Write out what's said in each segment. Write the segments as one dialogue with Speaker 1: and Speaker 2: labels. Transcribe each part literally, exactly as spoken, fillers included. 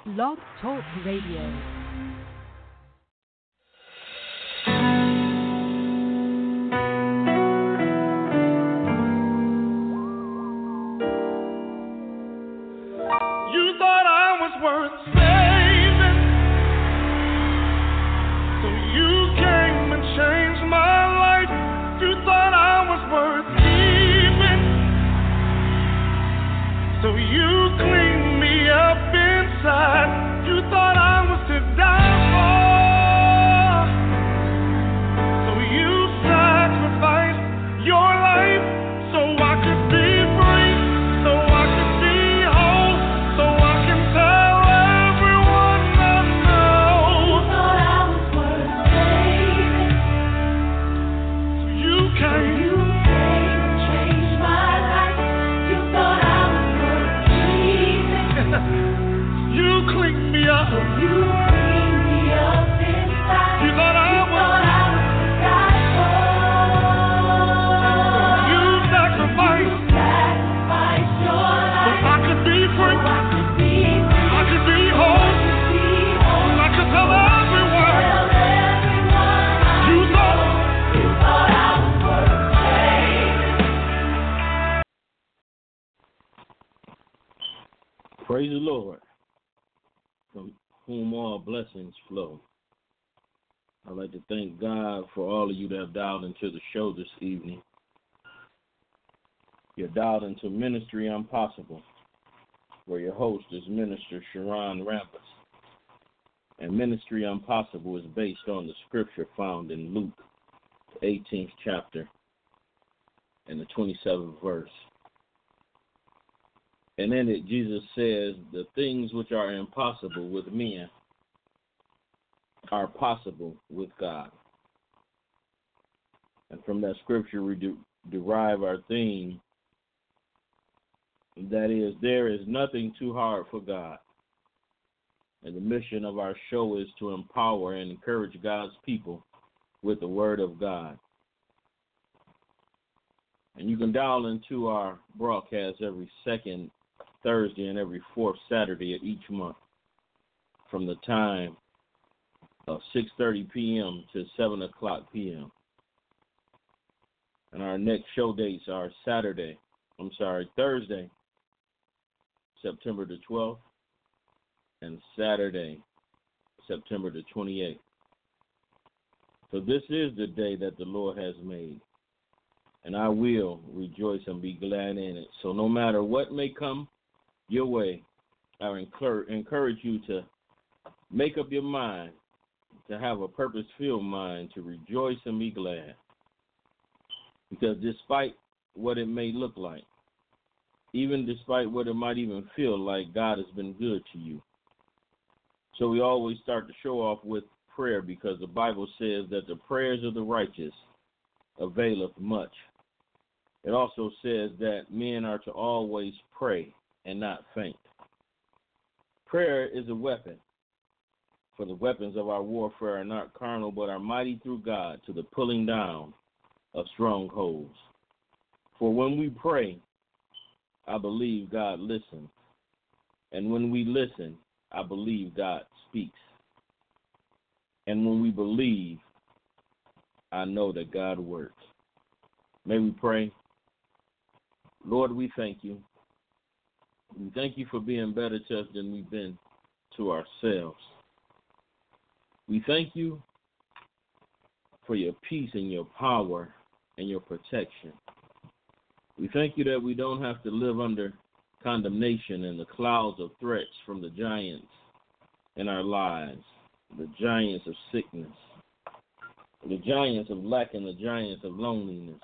Speaker 1: Blog Talk Radio.
Speaker 2: Praise the Lord, from whom all blessings flow. I'd like to thank God for all of you that have dialed into the show this evening. You're dialed into Ministry Impossible, where your host is Minister Sharon Rampus. And Ministry Impossible is based on the scripture found in Luke, the eighteenth chapter, and the twenty-seventh verse. And in it, Jesus says, the things which are impossible with men are possible with God. And from that scripture, we do derive our theme, that is, there is nothing too hard for God. And the mission of our show is to empower and encourage God's people with the Word of God. And you can dial into our broadcast every second Thursday and every fourth Saturday of each month from the time of six thirty p.m. to seven o'clock p.m. And our next show dates are Saturday, I'm sorry, Thursday, September the twelfth, and Saturday, September the twenty-eighth. So this is the day that the Lord has made, and I will rejoice and be glad in it. So no matter what may come your way, I encourage you to make up your mind to have a purpose-filled mind to rejoice and be glad. Because despite what it may look like, even despite what it might even feel like, God has been good to you. So we always start the show off with prayer, because the Bible says that the prayers of the righteous availeth much. It also says that men are to always pray and not faint. Prayer is a weapon, for the weapons of our warfare are not carnal, but are mighty through God to the pulling down of strongholds. For when we pray, I believe God listens. And when we listen, I believe God speaks. And when we believe, I know that God works. May we pray. Lord, we thank you. We thank you for being better to us than we've been to ourselves. We thank you for your peace and your power and your protection. We thank you that we don't have to live under condemnation and the clouds of threats from the giants in our lives, the giants of sickness, the giants of lack and the giants of loneliness,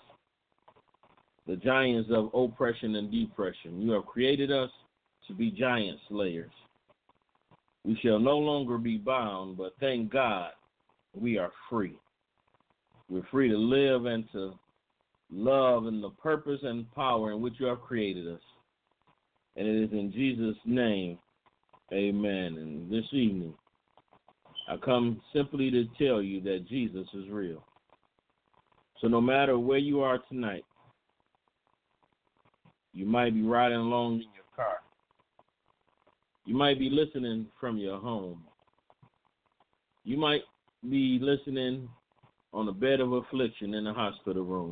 Speaker 2: the giants of oppression and depression. You have created us to be giant slayers. We shall no longer be bound, but thank God we are free. We're free to live and to love in the purpose and power in which you have created us. And it is in Jesus' name, amen. And this evening, I come simply to tell you that Jesus is real. So no matter where you are tonight, you might be riding along in your car. You might be listening from your home. You might be listening on a bed of affliction in a hospital room.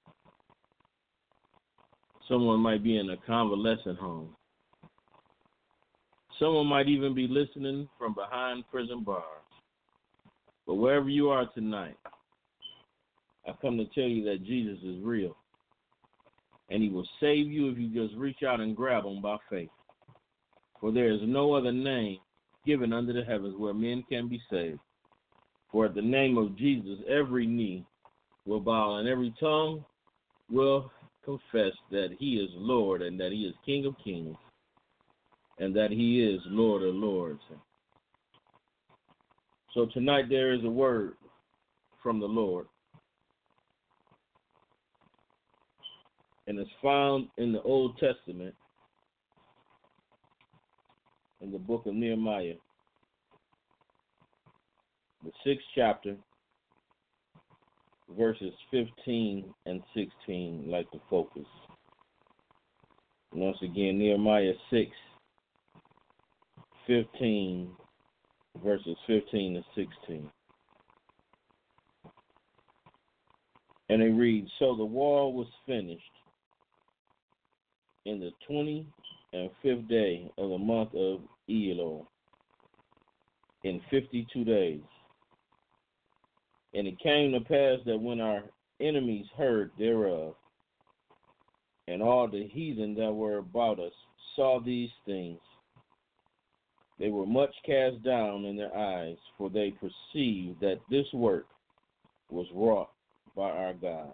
Speaker 2: Someone might be in a convalescent home. Someone might even be listening from behind prison bars. But wherever you are tonight, I come to tell you that Jesus is real. And he will save you if you just reach out and grab him by faith. For there is no other name given under the heavens where men can be saved. For at the name of Jesus, every knee will bow and every tongue will confess that he is Lord and that he is King of kings and that he is Lord of lords. So tonight there is a word from the Lord. And it's found in the Old Testament in the book of Nehemiah, the sixth chapter, verses fifteen and sixteen, like to focus. Once again, Nehemiah six, fifteen, verses fifteen and sixteen. And it reads, so the wall was finished in the twenty and fifth day of the month of Elul, in fifty-two days. And it came to pass that when our enemies heard thereof, and all the heathen that were about us saw these things, they were much cast down in their eyes, for they perceived that this work was wrought by our God.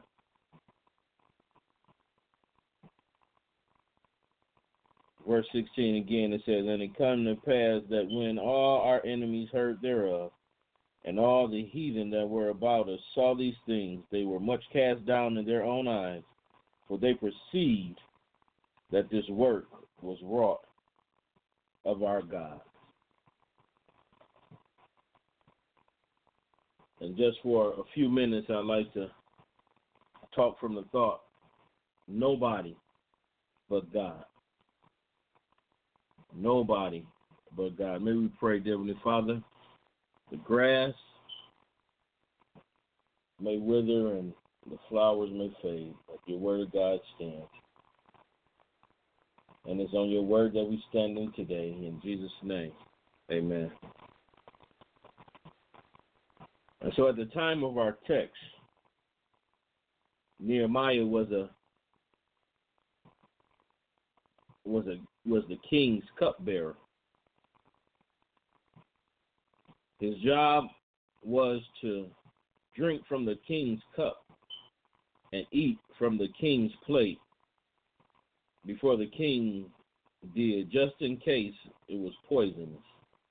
Speaker 2: Verse sixteen again, it says, and it came to pass that when all our enemies heard thereof, and all the heathen that were about us saw these things, they were much cast down in their own eyes, for they perceived that this work was wrought of our God. And just for a few minutes, I'd like to talk from the thought, nobody but God. Nobody but God. May we pray, dear Heavenly Father. The grass may wither and the flowers may fade, but your word of God stands. And it's on your word that we stand in today. In Jesus' name, amen. And so at the time of our text, Nehemiah was a was a was the king's cupbearer. His job was to drink from the king's cup and eat from the king's plate before the king did, just in case it was poisonous.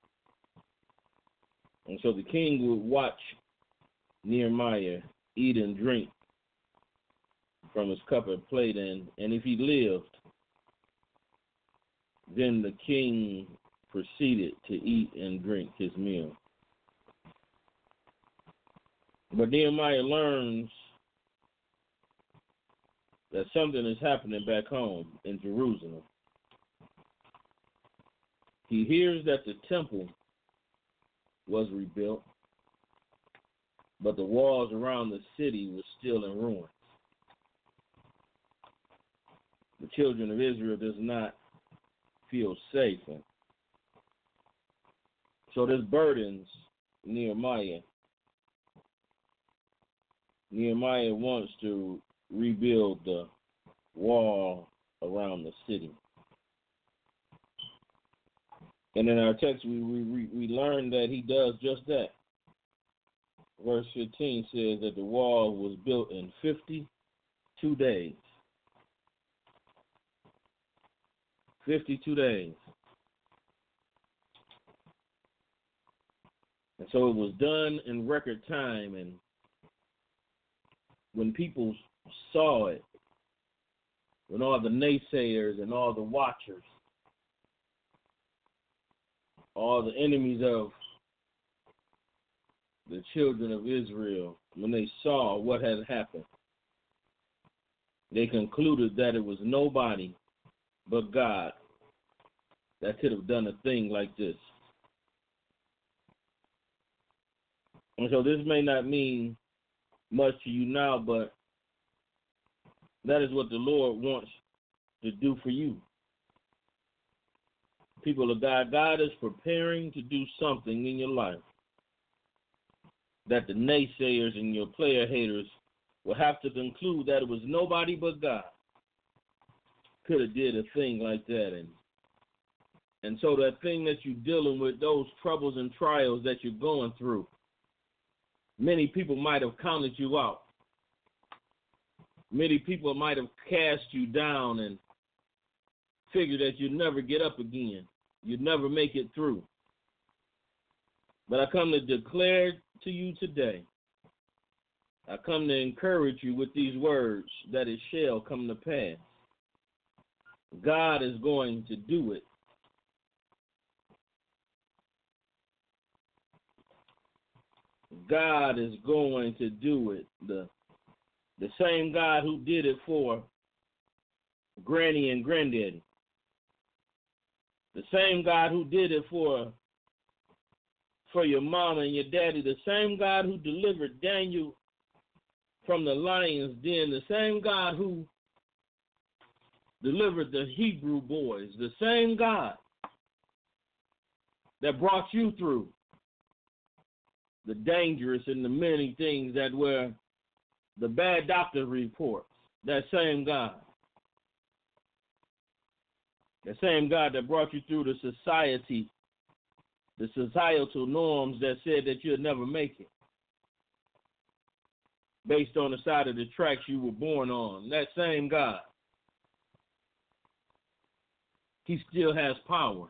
Speaker 2: And so the king would watch Nehemiah eat and drink from his cup and plate, and, and if he lived, then the king proceeded to eat and drink his meal. But Nehemiah learns that something is happening back home in Jerusalem. He hears that the temple was rebuilt, but the walls around the city were still in ruins. The children of Israel does not feel safe. And so this burdens Nehemiah. Nehemiah wants to rebuild the wall around the city. And in our text, we, we, we learn that he does just that. Verse fifteen says that the wall was built in fifty-two days. fifty-two days. And so it was done in record time, and when people saw it, when all the naysayers and all the watchers, all the enemies of the children of Israel, when they saw what had happened, they concluded that it was nobody but God that could have done a thing like this. And so this may not mean much to you now, but that is what the Lord wants to do for you. People of God, God is preparing to do something in your life that the naysayers and your player haters will have to conclude that it was nobody but God could have did a thing like that. And and so that thing that you're dealing with, those troubles and trials that you're going through, many people might have counted you out. Many people might have cast you down and figured that you'd never get up again. You'd never make it through. But I come to declare to you today, I come to encourage you with these words that it shall come to pass. God is going to do it. God is going to do it. The, the same God who did it for Granny and Granddaddy. The same God who did it for, for your mama and your daddy. The same God who delivered Daniel from the lion's den. The same God who delivered the Hebrew boys. The same God that brought you through the dangerous and the many things that were the bad doctor reports. That same God. The same God that brought you through the society, the societal norms that said that you'd never make it, based on the side of the tracks you were born on. That same God, he still has power.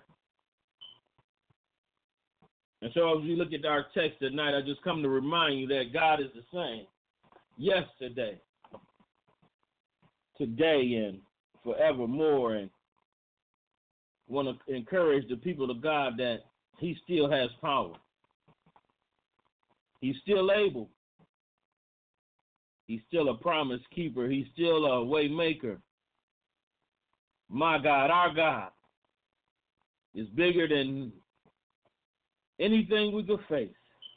Speaker 2: And so as we look at our text tonight, I just come to remind you that God is the same yesterday, today, and forevermore. And want to encourage the people of God that he still has power. He's still able. He's still a promise keeper. He's still a way maker. My God, our God, is bigger than anything we could face.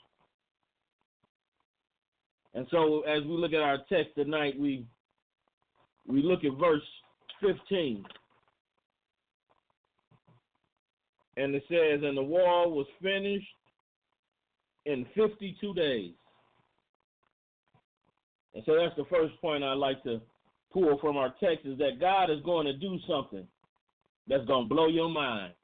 Speaker 2: And so as we look at our text tonight, we we look at verse fifteen. And it says, and the wall was finished in fifty-two days. And so that's the first point I'd like to pull from our text, is that God is going to do something that's going to blow your mind.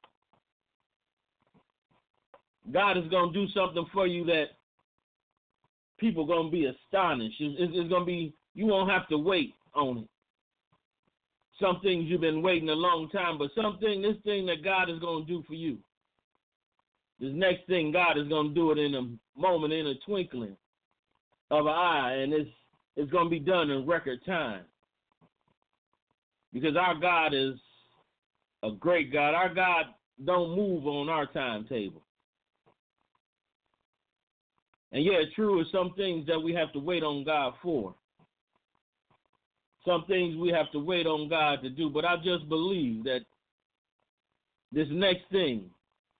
Speaker 2: God is going to do something for you that people are going to be astonished. It's, it's, it's going to be, you won't have to wait on it. Some things you've been waiting a long time, but something, this thing that God is going to do for you, this next thing, God is going to do it in a moment, in a twinkling of an eye, and it's, it's going to be done in record time. Because our God is a great God. Our God don't move on our timetable. And yeah, true, is some things that we have to wait on God for. Some things we have to wait on God to do, but I just believe that this next thing,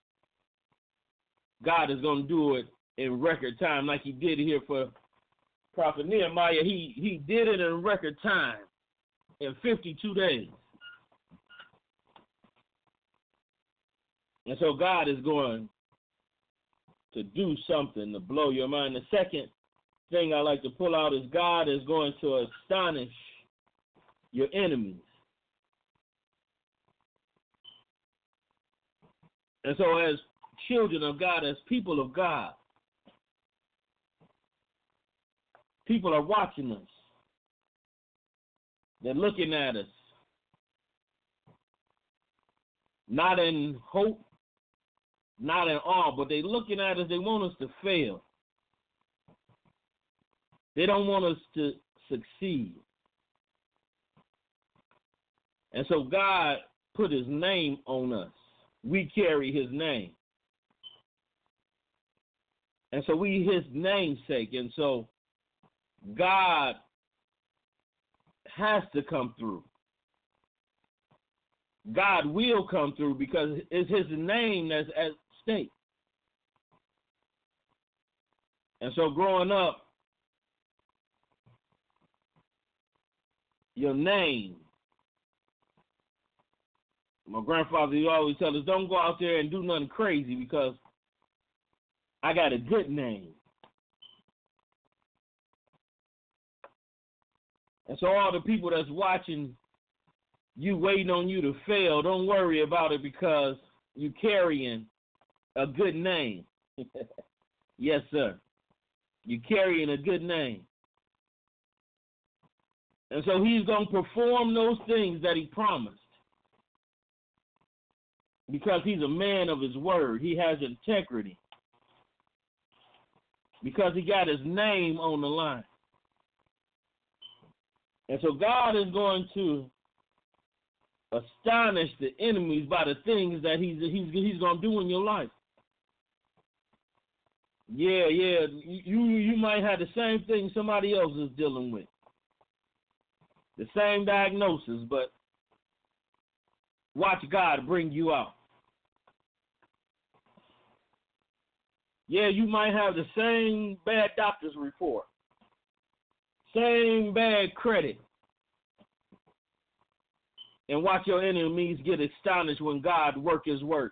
Speaker 2: God is going to do it in record time, like he did here for Prophet Nehemiah. He, he did it in record time, in fifty-two days. And so God is going to do something to blow your mind. The second thing I like to pull out is God is going to astonish your enemies. And so as children of God, as people of God, people are watching us. They're looking at us. Not in hope, not in awe, but they're looking at us. They want us to fail. They don't want us to succeed. And so God put his name on us. We carry his name. And so we his namesake. And so God has to come through. God will come through because it's his name that's at stake. And so growing up, your name, my grandfather used to always tell us, don't go out there and do nothing crazy because I got a good name. And so all the people that's watching you, waiting on you to fail, don't worry about it because you're carrying a good name. Yes, sir. You're carrying a good name. And so he's going to perform those things that he promised because he's a man of his word. He has integrity because he got his name on the line. And so God is going to astonish the enemies by the things that he's he's he's going to do in your life. Yeah, yeah, you you might have the same thing somebody else is dealing with. The same diagnosis, but watch God bring you out. Yeah, you might have the same bad doctor's report, same bad credit, and watch your enemies get astonished when God work his work.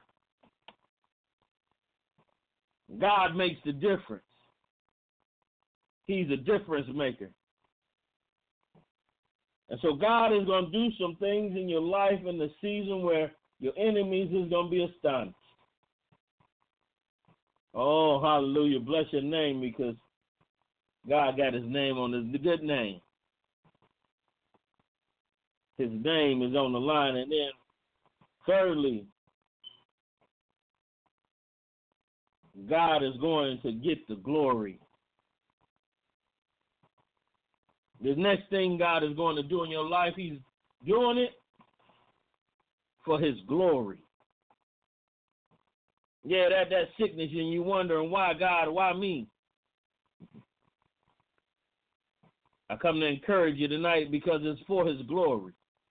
Speaker 2: God makes the difference. He's a difference maker. And so God is going to do some things in your life in the season where your enemies is going to be astonished. Oh, hallelujah. Bless your name because God got his name on his, the good name. His name is on the line. And then thirdly, God is going to get the glory. The next thing God is going to do in your life, he's doing it for his glory. Yeah, that, that sickness and you wondering why God, why me? I come to encourage you tonight because it's for his glory.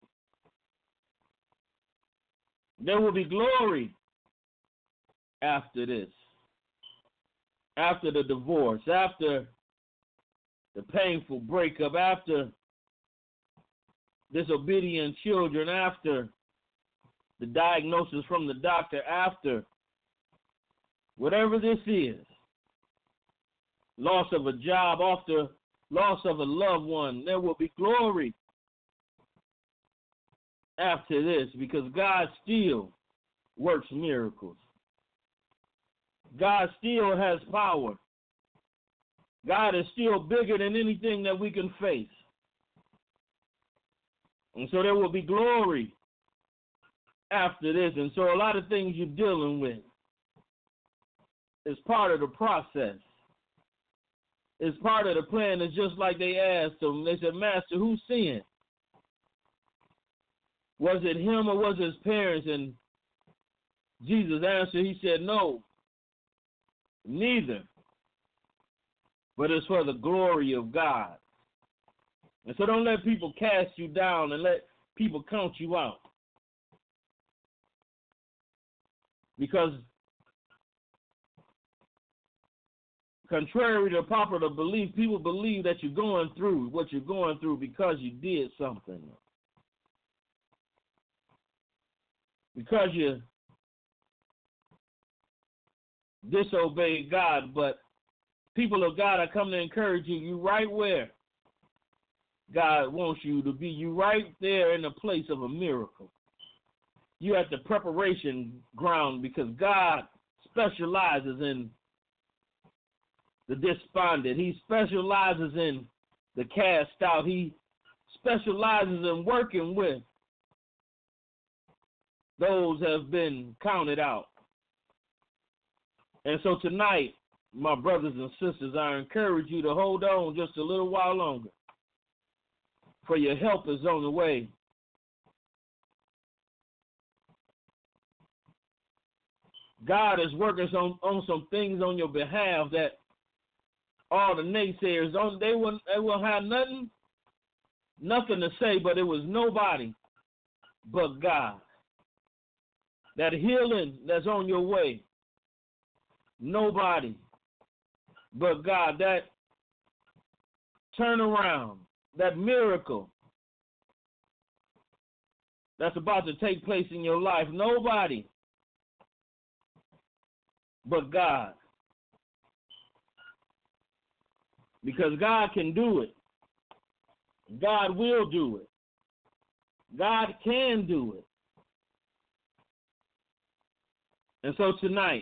Speaker 2: There will be glory after this, after the divorce, after the painful breakup, after disobedient children, after the diagnosis from the doctor, after whatever this is, loss of a job, after loss of a loved one, there will be glory after this because God still works miracles. God still has power. God is still bigger than anything that we can face. And so there will be glory after this. And so a lot of things you're dealing with is part of the process. It's part of the plan. It's just like they asked him. They said, Master, who sinned? Was it him or was it his parents? And Jesus answered, he said, no, neither. But it's for the glory of God. And so don't let people cast you down and let people count you out. Because contrary to popular belief, people believe that you're going through what you're going through because you did something. Because you disobeyed God, but people of God, I come to encourage you, you right where God wants you to be. You right there in the place of a miracle. You at the preparation ground because God specializes in the despondent. He specializes in the cast out. He specializes in working with those that have been counted out. And so tonight, my brothers and sisters, I encourage you to hold on just a little while longer, for your help is on the way. God is working on, on some things on your behalf that all the naysayers, don't, they will they will have nothing, nothing to say, but it was nobody but God. that healing that's on your way, nobody but God. That turnaround, that miracle that's about to take place in your life, nobody but God. Because God can do it. God will do it. God can do it. And so tonight,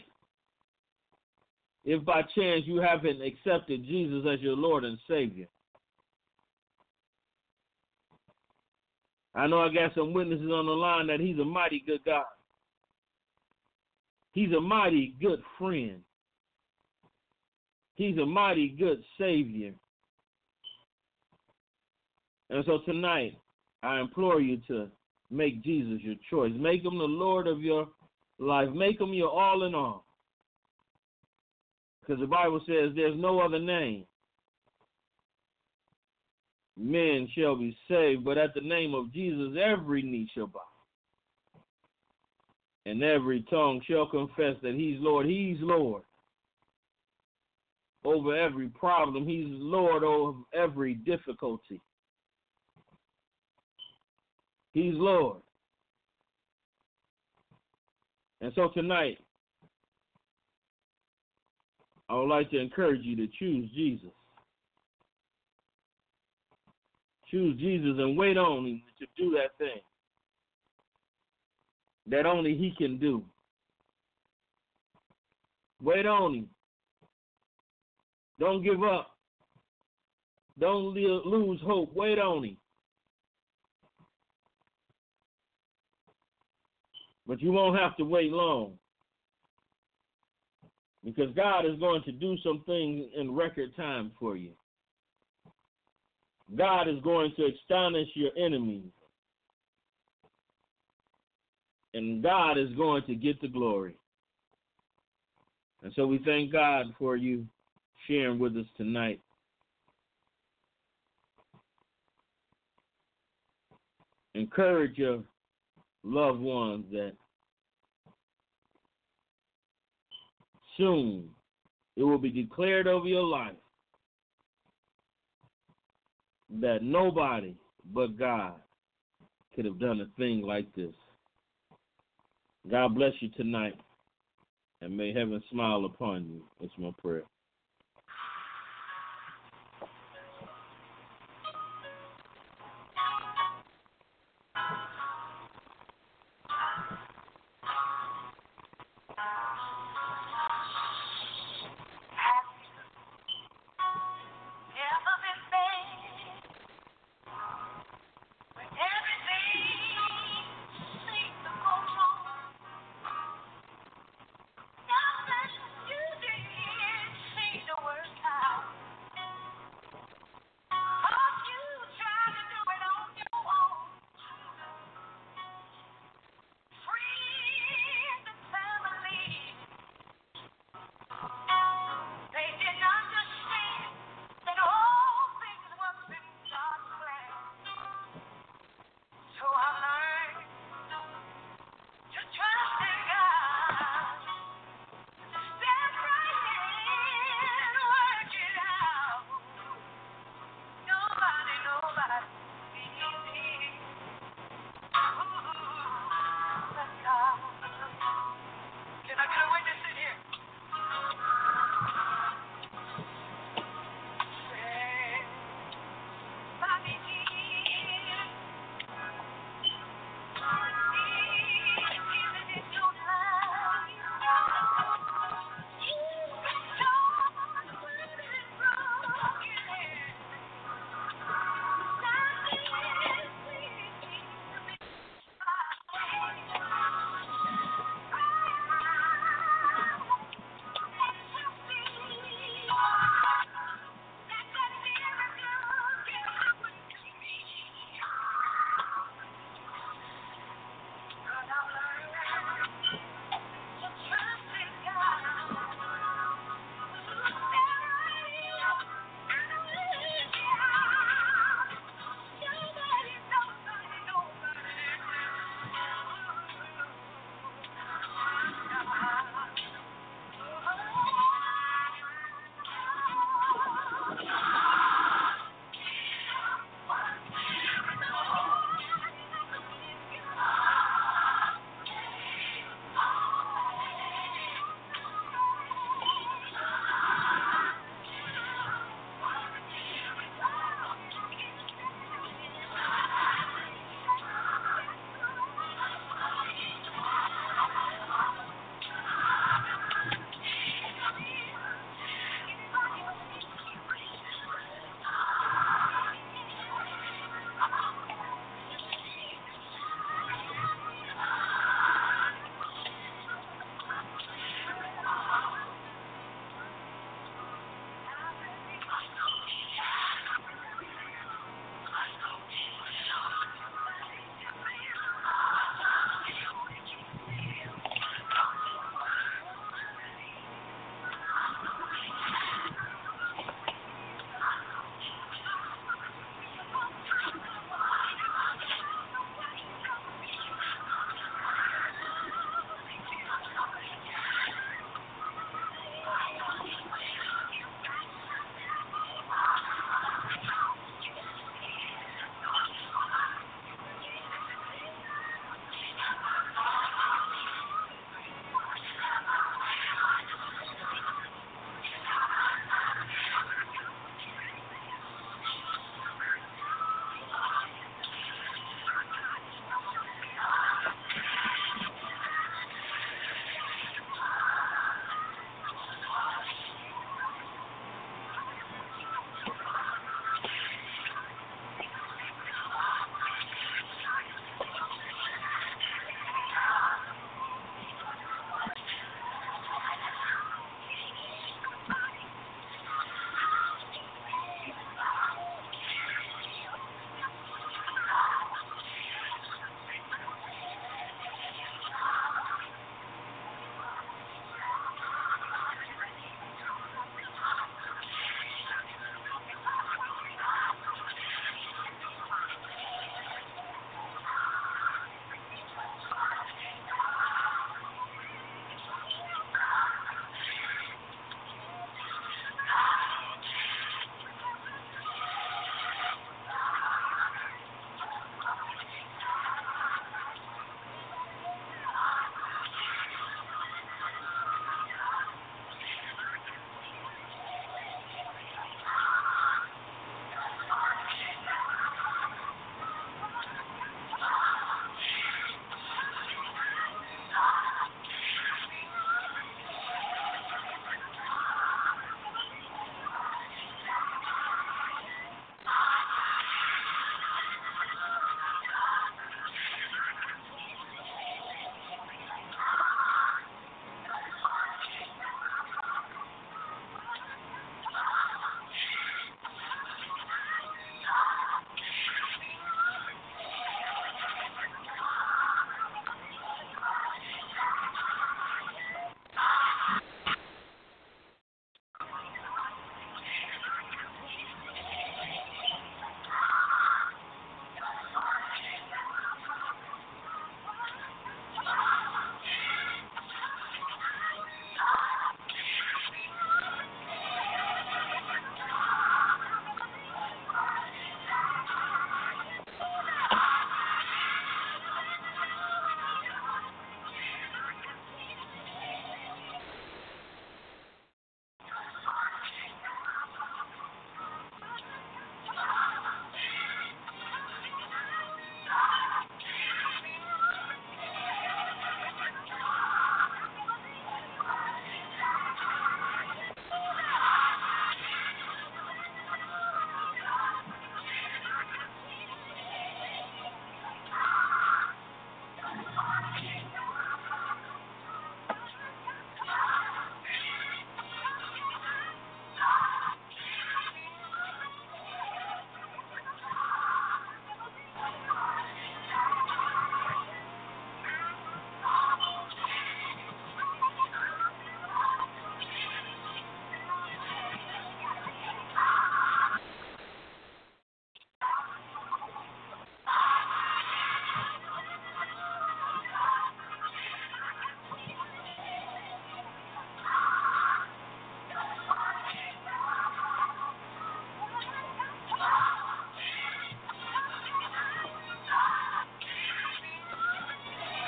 Speaker 2: if by chance you haven't accepted Jesus as your Lord and Savior, I know I got some witnesses on the line that he's a mighty good God. He's a mighty good friend. He's a mighty good Savior. And so tonight, I implore you to make Jesus your choice. Make him the Lord of your life. Make him your all in all. Because the Bible says there's no other name men shall be saved, but at the name of Jesus every knee shall bow. And every tongue shall confess that he's Lord. He's Lord over every problem. He's Lord over every difficulty. He's Lord. And so tonight, I would like to encourage you to choose Jesus. Choose Jesus and wait on him to do that thing that only he can do. Wait on him. Don't give up. Don't lose hope. Wait on him. But you won't have to wait long, because God is going to do some things in record time for you. God is going to astonish your enemies, and God is going to get the glory. And so we thank God for you sharing with us tonight. Encourage your loved ones that soon it will be declared over your life that nobody but God could have done a thing like this. God bless you tonight, and may heaven smile upon you. It's my prayer.